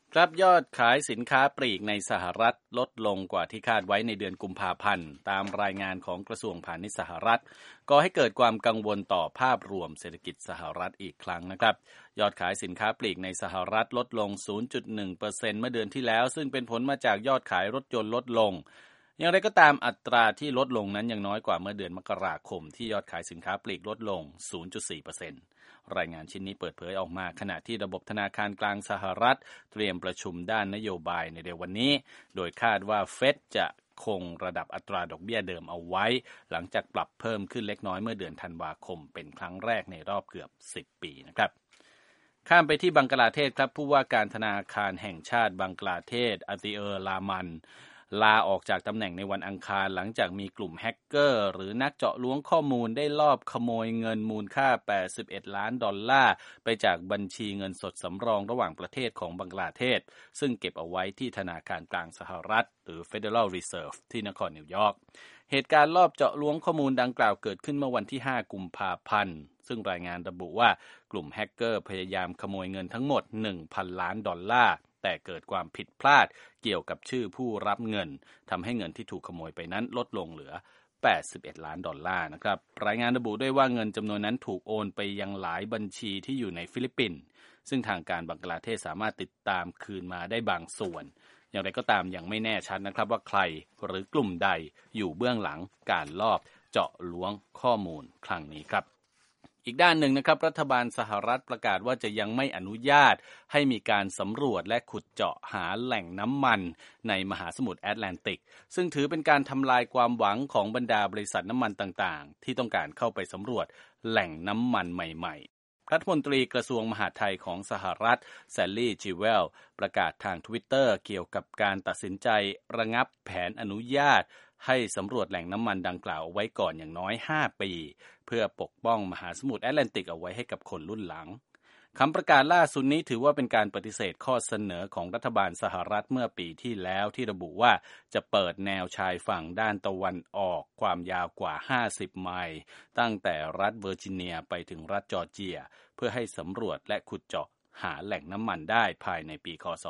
ครับยอดขายสินค้าปลีกในสหรัฐลดลงกว่าที่คาดไว้ในเดือนกุมภาพันธ์ตามรายงานของกระทรวงพาณิชย์สหรัฐก่อให้เกิดความกังวลต่อภาพรวมเศรษฐกิจสหรัฐอีกครั้งนะครับยอดขายสินค้าปลีกในสหรัฐลดลง 0.1% เมื่อเดือนที่แล้วซึ่งเป็นผลมาจากยอดขายรถยนต์ลดลงอย่างไรก็ตามอัตราที่ลดลงนั้นยังน้อยกว่าเมื่อเดือนมกราคมที่ยอดขายสินค้าปลีกลดลง 0.4%รายงานชิ้นนี้เปิดเผยออกมาขณะที่ระบบธนาคารกลางสหรัฐเตรียมประชุมด้านนโยบายในเดือนวันนี้โดยคาดว่าเฟดจะคงระดับอัตราดอกเบี้ยเดิมเอาไว้หลังจากปรับเพิ่มขึ้นเล็กน้อยเมื่อเดือนธันวาคมเป็นครั้งแรกในรอบเกือบ10ปีนะครับข้ามไปที่บังกลาเทศครับผู้ว่าการธนาคารแห่งชาติบังกลาเทศอาติเออร์ลามันลาออกจากตำแหน่งในวันอังคารหลังจากมีกลุ่มแฮกเกอร์หรือนักเจาะล้วงข้อมูลได้ลอบขโมยเงินมูลค่า$81 ล้านไปจากบัญชีเงินสดสำรองระหว่างประเทศของบังกลาเทศซึ่งเก็บเอาไว้ที่ธนาคารกลางสหรัฐหรือ Federal Reserve ที่นครนิวยอร์กเหตุการณ์ลอบเจาะล้วงข้อมูลดังกล่าวเกิดขึ้นเมื่อวันที่5กุมภาพันธ์ซึ่งรายงานระบุว่ากลุ่มแฮกเกอร์พยายามขโมยเงินทั้งหมด$1,000 ล้านแต่เกิดความผิดพลาดเกี่ยวกับชื่อผู้รับเงินทำให้เงินที่ถูกขโมยไปนั้นลดลงเหลือ$81 ล้านนะครับรายงานระบุด้วยว่าเงินจำนวนนั้นถูกโอนไปยังหลายบัญชีที่อยู่ในฟิลิปปินส์ซึ่งทางการบังกลาเทศสามารถติดตามคืนมาได้บางส่วนอย่างไรก็ตามยังไม่แน่ชัดนะครับว่าใครหรือกลุ่มใดอยู่เบื้องหลังการลอบเจาะล้วงข้อมูลครั้งนี้ครับอีกด้านหนึ่งนะครับรัฐบาลสหรัฐประกาศว่าจะยังไม่อนุญาตให้มีการสำรวจและขุดเจาะหาแหล่งน้ำมันในมหาสมุทรแอตแลนติกซึ่งถือเป็นการทำลายความหวังของบรรดาบริษัทน้ำมันต่างๆที่ต้องการเข้าไปสำรวจแหล่งน้ำมันใหม่ๆรัฐมนตรีกระทรวงมหาดไทยของสหรัฐแซลลี่จิเวลประกาศทาง Twitter เกี่ยวกับการตัดสินใจระงับแผนอนุญาตให้สำรวจแหล่งน้ำมันดังกล่าวเอาไว้ก่อนอย่างน้อย5ปีเพื่อปกป้องมหาสมุทรแอตแลนติกเอาไว้ให้กับคนรุ่นหลังคำประกาศล่าสุดนี้ถือว่าเป็นการปฏิเสธข้อเสนอของรัฐบาลสหรัฐเมื่อปีที่แล้วที่ระบุว่าจะเปิดแนวชายฝั่งด้านตะวันออกความยาวกว่า50ไมล์ตั้งแต่รัฐเวอร์จิเนียไปถึงรัฐจอร์เจียเพื่อให้สำรวจและขุดเจาะหาแหล่งน้ำมันได้ภายในปีค.ศ.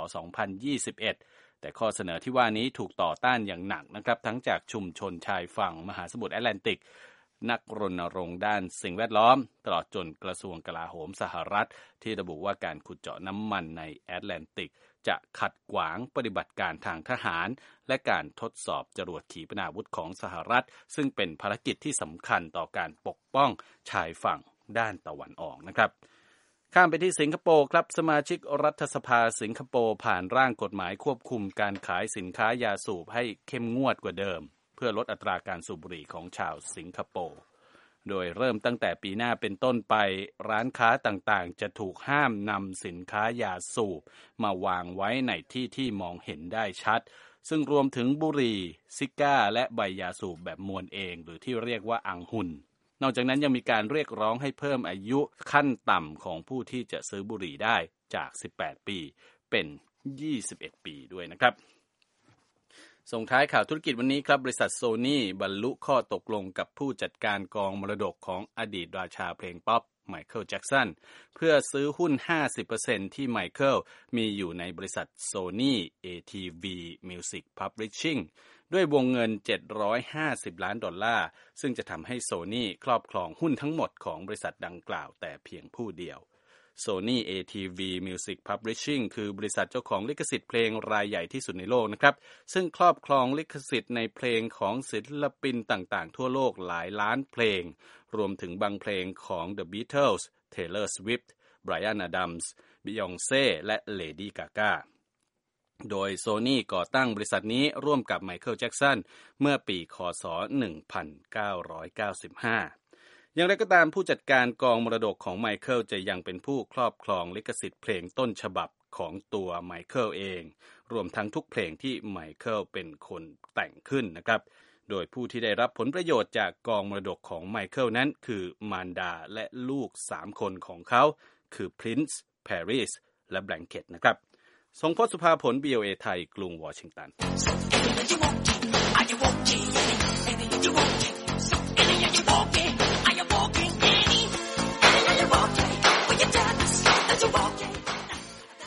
2021แต่ข้อเสนอที่ว่านี้ถูกต่อต้านอย่างหนักนะครับทั้งจากชุมชนชายฝั่งมหาสมุทรแอตแลนติกนักรณรงค์ด้านสิ่งแวดล้อมตลอดจนกระทรวงกลาโหมสหรัฐที่ระบุว่าการขุดเจาะน้ำมันในแอตแลนติกจะขัดขวางปฏิบัติการทางทหารและการทดสอบจรวดขีปนาวุธของสหรัฐซึ่งเป็นภารกิจที่สำคัญต่อการปกป้องชายฝั่งด้านตะวันออกนะครับข้ามไปที่สิงคโปร์ครับสมาชิกรัฐสภาสิงคโปร์ผ่านร่างกฎหมายควบคุมการขายสินค้ายาสูบให้เข้มงวดกว่าเดิมเพื่อลดอัตราการสูบบุหรี่ของชาวสิงคโปร์โดยเริ่มตั้งแต่ปีหน้าเป็นต้นไปร้านค้าต่างๆจะถูกห้ามนำสินค้ายาสูบมาวางไว้ในที่ที่มองเห็นได้ชัดซึ่งรวมถึงบุหรี่ซิก้าและใบยาสูบแบบมวนเองหรือที่เรียกว่าอังหุนนอกจากนั้นยังมีการเรียกร้องให้เพิ่มอายุขั้นต่ำของผู้ที่จะซื้อบุหรี่ได้จาก18ปีเป็น21ปีด้วยนะครับส่งท้ายข่าวธุรกิจวันนี้ครับบริษัทโซนี่บรรลุข้อตกลงกับผู้จัดการกองมรดกของอดีตราชาเพลงป๊อปไมเคิลแจ็กสันเพื่อซื้อหุ้น 50% ที่ไมเคิลมีอยู่ในบริษัทโซนี่ ATV Music Publishing ด้วยวงเงิน$750 ล้านซึ่งจะทำให้โซนี่ครอบครองหุ้นทั้งหมดของบริษัทดังกล่าวแต่เพียงผู้เดียว Sony ATV Music Publishing คือบริษัทเจ้าของลิขสิทธิ์เพลงรายใหญ่ที่สุดในโลกนะครับซึ่งครอบครองลิขสิทธิ์ในเพลงของศิลปินต่างๆทั่วโลกหลายล้านเพลงรวมถึงบางเพลงของ The Beatles, Taylor Swift, Bryan Adams, Beyoncé และ Lady Gagaโดย Sony ก่อตั้งบริษัทนี้ร่วมกับไมเคิลแจ็กสันเมื่อปีค.ศ. 1995อย่างไรก็ตามผู้จัดการกองมรดกของไมเคิลจะยังเป็นผู้ครอบครองลิขสิทธิ์เพลงต้นฉบับของตัวไมเคิลเองรวมทั้งทุกเพลงที่ไมเคิลเป็นคนแต่งขึ้นนะครับโดยผู้ที่ได้รับผลประโยชน์จากกองมรดกของไมเคิลนั้นคือมารดาและลูก3คนของเขาคือพรินซ์แพรริสและแบล็งเก็ตนะครับทรงพจน์สุภาผล VOA ไทยกรุงวอชิงตัน anything you want, I you want it, anything you want it, anything you want it.